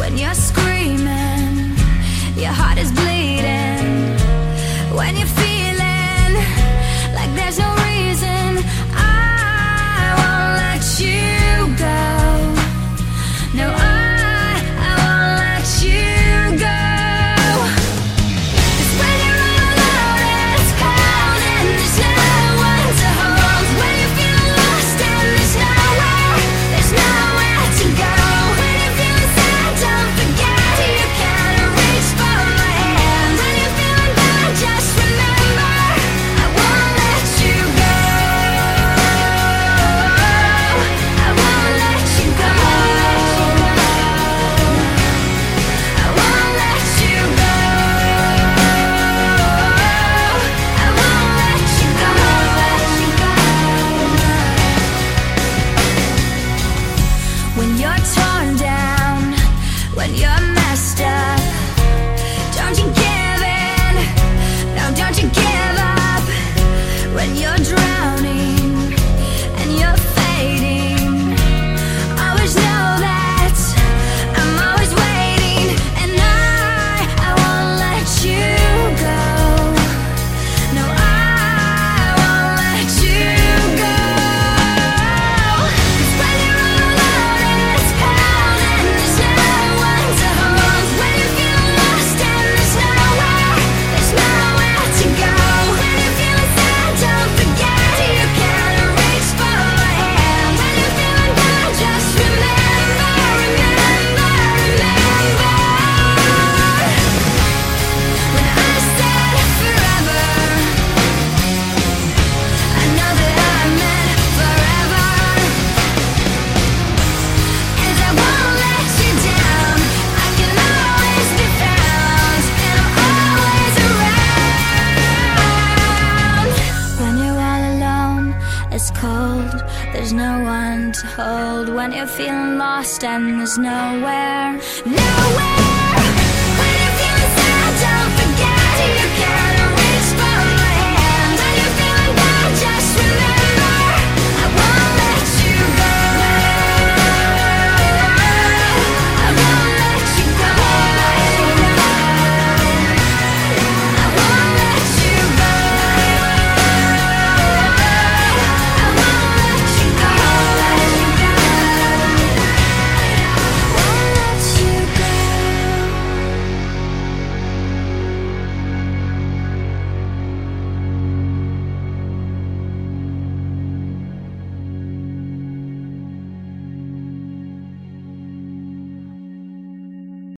when you're screaming, your heart is bleeding, when you're feeling like there's no reason, I won't let you go. No, I won't let you go. 'Cause when you're all alone, it's cold and there's no one to hold. When you're feeling lost and there's nowhere to go. When you're feeling sad, don't forget you can reach for my hand. When you're feeling bad, just remember I won't let you go. I won't let you go. I won't let you go. I won't let you go. When you're torn down, when you're messed up, don't you give in, no, don't you give up. When you're drowning and you're fading, always know that I'm always waiting, and I won't let you go. No, I won't let you go. 'Cause when you're all alone and it's cold and there's no one to hold. When you're feeling lost and there's nowhere to go. When you're feeling sad, don't forget you can reach for my hand. When you're feeling bad, just remember, remember, remember. When I said forever, I know that I meant forever. And I won't let you down. I can always be found, and I'm always around. When you're all alone, it's cold, there's no one to hold. When you're feeling lost and there's nowhere